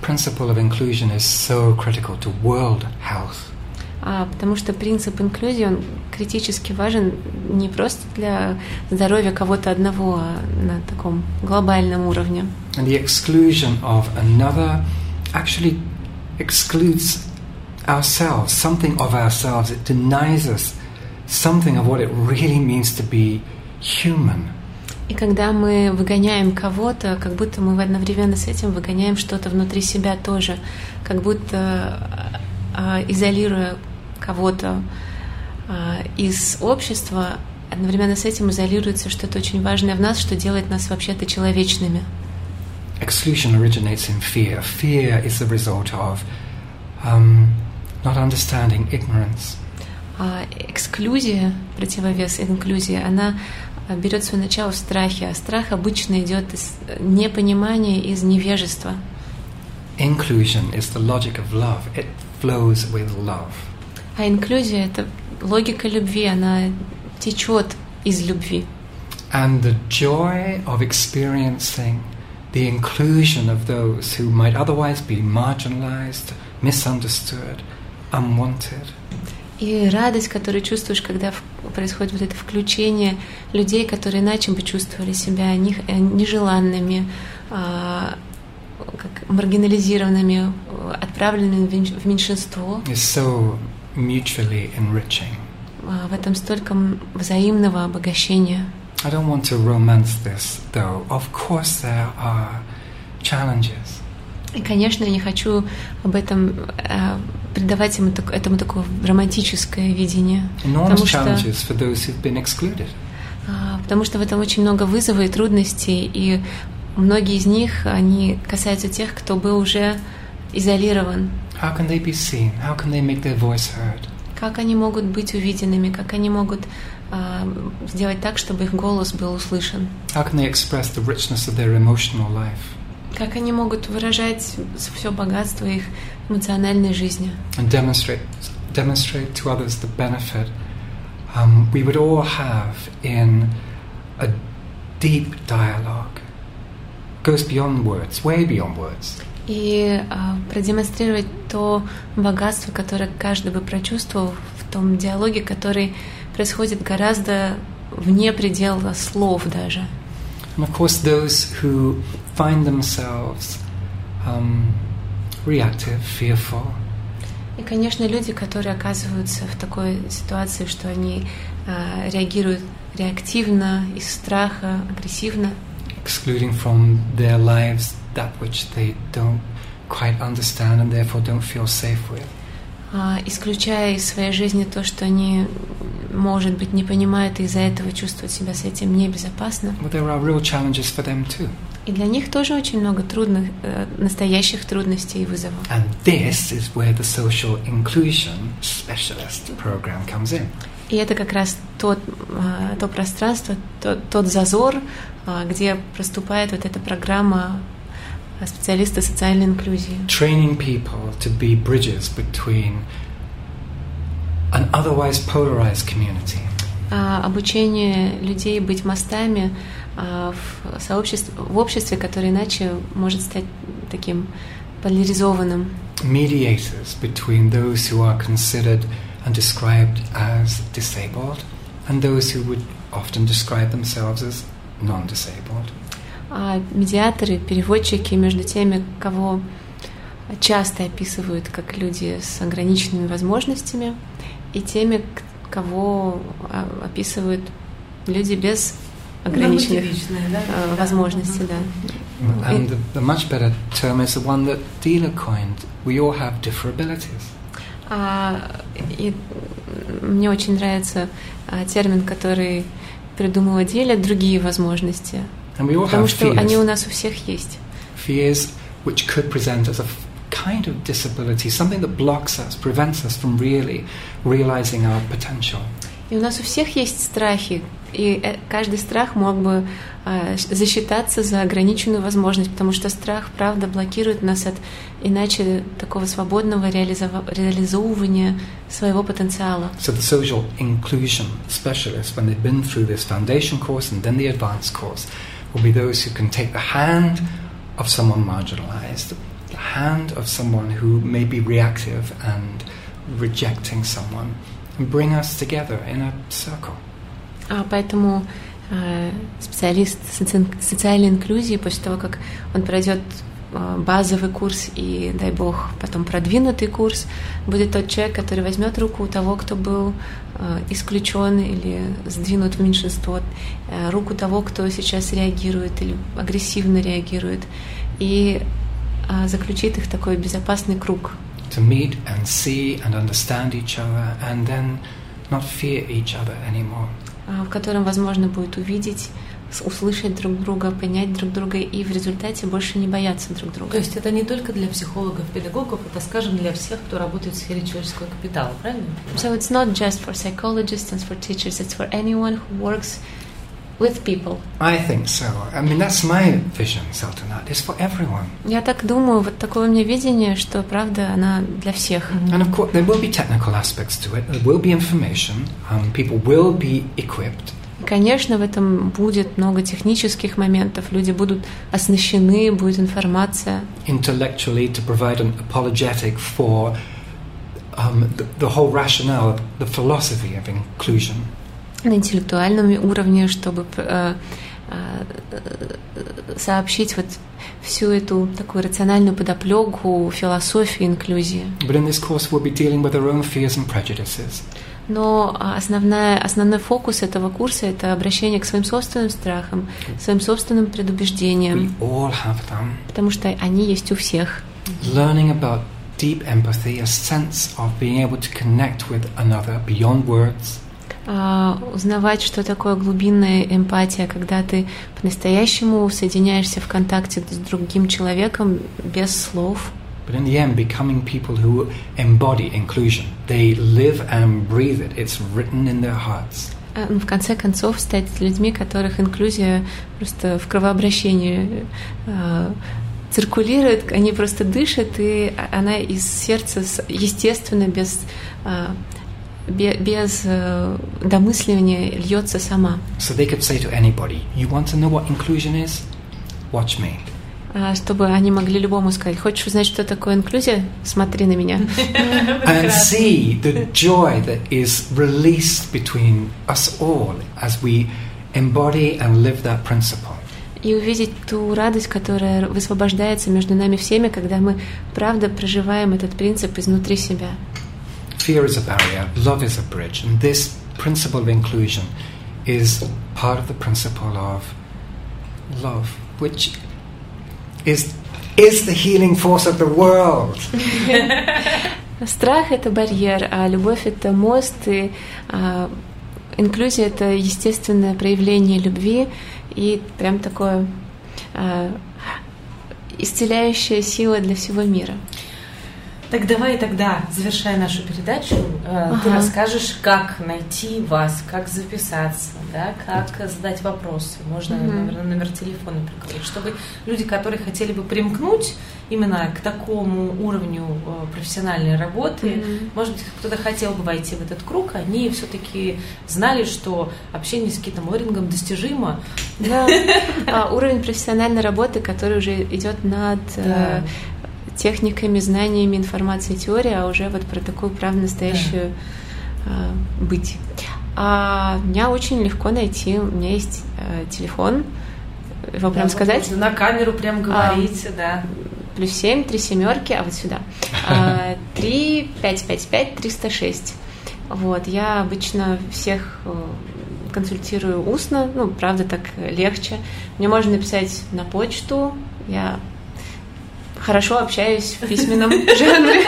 principle of inclusion is so critical to world health. Потому что принцип инклюзии, он критически важен не просто для здоровья кого-то одного, а на таком глобальном уровне. And the exclusion of another actually excludes ourselves, something of ourselves. It denies us something of what it really means to be human. И когда мы выгоняем кого-то, как будто мы одновременно с этим выгоняем что-то внутри себя тоже, как будто изолируя кого-то из общества, одновременно с этим изолируется что-то очень важное в нас, что делает нас вообще-то человечными. Exclusion originates in fear. Fear is the result of not understanding, ignorance. Эксклюзия, противовес инклюзии, она берет свое начало в страхе, а страх обычно идет из непонимания, из невежества. Inclusion is the logic of love. It flows with love. А инклюзия — это логика любви, она течет из любви. And the joy of experiencing the inclusion of those who might otherwise be marginalized, misunderstood, unwanted. И радость, которую чувствуешь, когда происходит вот это включение людей, которые иначе бы чувствовали себя нежеланными, как маргинализированными, отправленными в меньшинство. Is so mutually enriching. В этом столько взаимного обогащения. I don't want to romance this, though. Of course there are challenges. И, конечно, я не хочу об этом придавать этому такое романтическое видение. Enormous challenges for those who've been excluded. Потому что в этом очень много вызовов и трудностей, и многие из них, они касаются тех, кто был уже изолирован. How can they be seen? How can they make their voice heard? Как они могут быть увиденными? Как они могут сделать так, чтобы их голос был услышан? How can they express the richness of their emotional life? Как они могут выражать все богатство их эмоциональной жизни? And demonstrate to others the benefit we would all have in a deep dialogue. It goes beyond words, way beyond words. И продемонстрировать то богатство, которое каждый бы прочувствовал в том диалоге, который происходит гораздо вне предела слов даже. And of course, those who find themselves reactive, fearful. И, конечно, люди, которые оказываются в такой ситуации, что они реагируют реактивно, из страха, агрессивно, excluding from their lives that which they don't quite understand and therefore don't feel safe with. Исключая из своей жизни то, что они, может быть, не понимают и из-за этого чувствуют себя с этим небезопасно. But there are real challenges for them too. И для них тоже очень много трудных, настоящих трудностей и вызовов. And this is where the social inclusion specialist program comes in. И это как раз то пространство, тот зазор, где проступает вот эта программа специалиста социальной инклюзии. Training people to be bridges between an otherwise polarized community. Обучение людей быть мостами в обществе, которое иначе может стать таким поляризованным. Mediators between those who are considered and described as disabled and those who would often describe themselves as non-disabled. Медиаторы, переводчики между теми, кого часто описывают как люди с ограниченными возможностями, и теми, кого описывают люди без ограниченных возможностей. Да. And the much better term is the one that Dila coined. We all have differabilities. И мне очень нравится термин, который придумала Диля, другие возможности. Потому что они у нас у всех есть. Fears which could present as a kind of disability, something that blocks us, prevents us from really realizing our potential. И у нас у всех есть страхи, и каждый страх мог бы засчитаться за ограниченную возможность, потому что страх, правда, блокирует нас от иначе такого свободного реализовывания своего потенциала. So the social inclusion specialists, when they've been through this foundation course and then the advanced course, will be those who can take the hand of someone marginalized the hand of someone who may be reactive and rejecting someone, and bring us together in a circle. Поэтому специалист социальной инклюзии, после того, как он пройдет базовый курс и, дай бог, потом продвинутый курс, будет тот человек, который возьмет руку у того, кто был исключен или сдвинут в меньшинство, руку того, кто сейчас реагирует или агрессивно реагирует, и заключит их в такой безопасный круг. To meet and see and understand each other and then not fear each other anymore. В котором возможно будет увидеть, услышать друг друга, понять друг друга и в результате больше не бояться друг друга. То есть это не только для психологов, педагогов, это, скажем, для всех, кто работает в сфере человеческого капитала, правильно? So it's not just for psychologists and for teachers, it's for anyone who works with people. I think so. I mean, that's my vision, Saltanat. It's for everyone. Я так думаю, вот такое у меня видение, что правда она для всех. And of course, there will be technical aspects to it. There will be information. People will be equipped. Конечно, в этом будет много технических моментов. Люди будут оснащены, будет информация. Intellectually, to provide an apologetic for the whole rationale, the philosophy of inclusion. На интеллектуальном уровне, чтобы сообщить вот всю эту такую рациональную подоплеку философии инклюзии. But in this course, we'll be dealing with our own fears and prejudices. Но основной фокус этого курса — это обращение к своим собственным страхам, своим собственным предубеждениям. We all have them. Потому что они есть у всех. Learning about deep empathy, a sense of being able to connect with another beyond words. Узнавать, что такое глубинная эмпатия, когда ты по-настоящему соединяешься в контакте с другим человеком без слов. But in the end, becoming people who embody inclusion. They live and breathe it. It's written in their hearts. В конце концов, стать людьми, которых инклюзия просто в кровообращении циркулирует, они просто дышат, и она из сердца, естественно, без домысливания льется сама. So they could say to anybody, you want to know what inclusion is? Watch me. Чтобы они могли любому сказать, хочешь узнать, что такое инклюзия? Смотри на меня. And see the joy that is released between us all as we embody and live that principle. И увидеть ту радость, которая высвобождается между нами всеми, когда мы правда проживаем этот принцип изнутри себя. Fear is a barrier, love is a bridge, and this principle of inclusion is part of the principle of love, which is the healing force of the world. Страх — это барьер, а любовь — это мост, и инклюзия — это естественное проявление любви и прям такое исцеляющая сила для всего мира. Так давай тогда, завершая нашу передачу, ты расскажешь, как найти вас, как записаться, да, как задать вопросы. Можно, наверное, номер телефона прикрыть, чтобы люди, которые хотели бы примкнуть именно к такому уровню профессиональной работы, может быть, кто-то хотел бы войти в этот круг, они все-таки знали, что общение с Китом Лорингом достижимо. Да, уровень профессиональной работы, который уже идет над техниками, знаниями, информацией, теорией, а уже вот про такую правду настоящую быть. Меня очень легко найти. У меня есть телефон. Его прям сказать? На камеру прям говорите, да. +7 3 семерки, а вот сюда. 3 555 306. Вот. Я обычно всех консультирую устно, правда, так легче. Мне можно написать на почту. Я хорошо общаюсь в письменном жанре.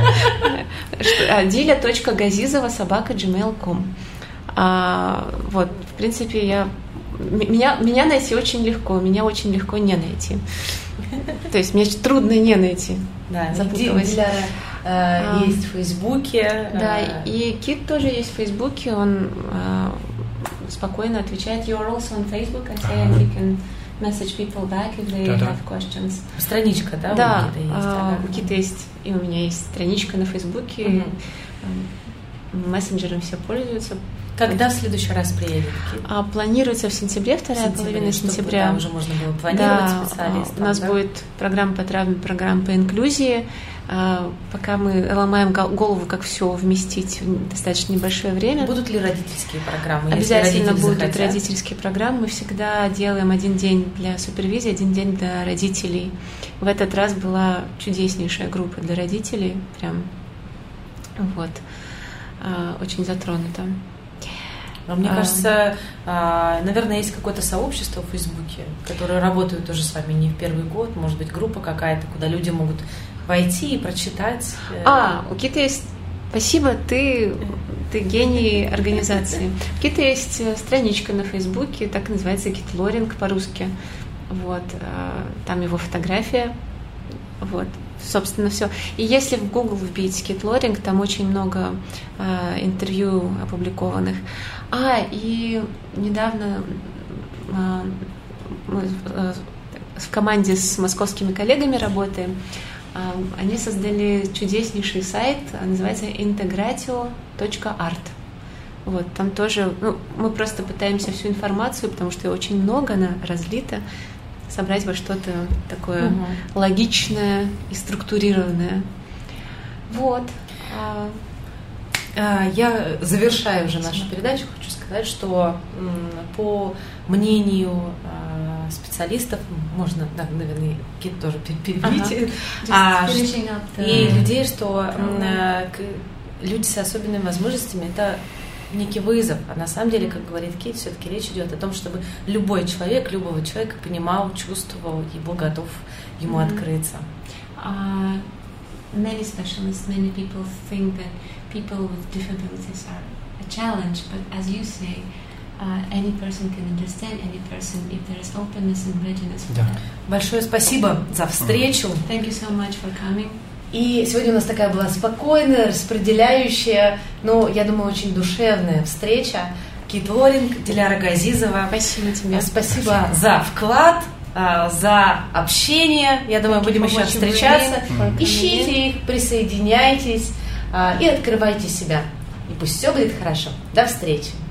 dilia.gazizova@gmail.com. Вот, в принципе, меня найти очень легко, меня очень легко не найти. То есть мне трудно не найти. Да, запуталась. Диля есть в Фейсбуке. Да, и Кит тоже есть в Фейсбуке, он спокойно отвечает. You are also on Facebook, I say, and you can message people back if they have questions. Страничка, да? Да, у Кита есть, и у меня есть страничка на Фейсбуке. Мессенджером все пользуются. Когда в следующий раз приедет? Планируется в сентябре, вторая половина сентября. Там уже можно было планировать специалистов. У нас будет программа по травме, программа по инклюзии. Пока мы ломаем голову, как все вместить в достаточно небольшое время. Будут ли родительские программы? Обязательно будут родительские программы. Мы всегда делаем один день для супервизии, один день для родителей. В этот раз была чудеснейшая группа для родителей. Прям вот. Очень затронута. Мне кажется, наверное, есть какое-то сообщество в Фейсбуке, которое работает тоже с вами не в первый год, может быть, группа какая-то, куда люди могут войти и прочитать. У Киты есть... Спасибо, ты гений организации. У Киты есть страничка на Фейсбуке, так и называется Кит Лоринг по-русски. Вот, там его фотография. Вот, собственно, все. И если в Google вбить Кит Лоринг, там очень много интервью опубликованных. И недавно мы в команде с московскими коллегами работаем. Они создали чудеснейший сайт, называется integratio.art. Вот, там тоже, мы просто пытаемся всю информацию, потому что ее очень много, она разлита, собрать во что-то такое логичное и структурированное. Вот. Я завершаю уже нашу передачу, хочу сказать, что по мнению специалистов, можно, наверное, Кит тоже перебить, и людей, что люди с особенными возможностями – это некий вызов, а на самом деле, как говорит Кит, все-таки речь идет о том, чтобы любой человек, любого человека понимал, чувствовал и был готов ему открыться. Many specialists, many people think that people with disabilities are a challenge, but as you say, any person can understand any person if there is openness and readiness for that. Большое спасибо за встречу. Thank you so much for coming. И сегодня у нас такая была спокойная, распределяющая, но, я думаю, очень душевная встреча. Кит Лоринг, Диляра Газизова. Спасибо тебе. Спасибо за вклад, за общение. Я думаю, будем еще встречаться. Ищите их, присоединяйтесь и открывайте себя. И пусть все будет хорошо. До встречи.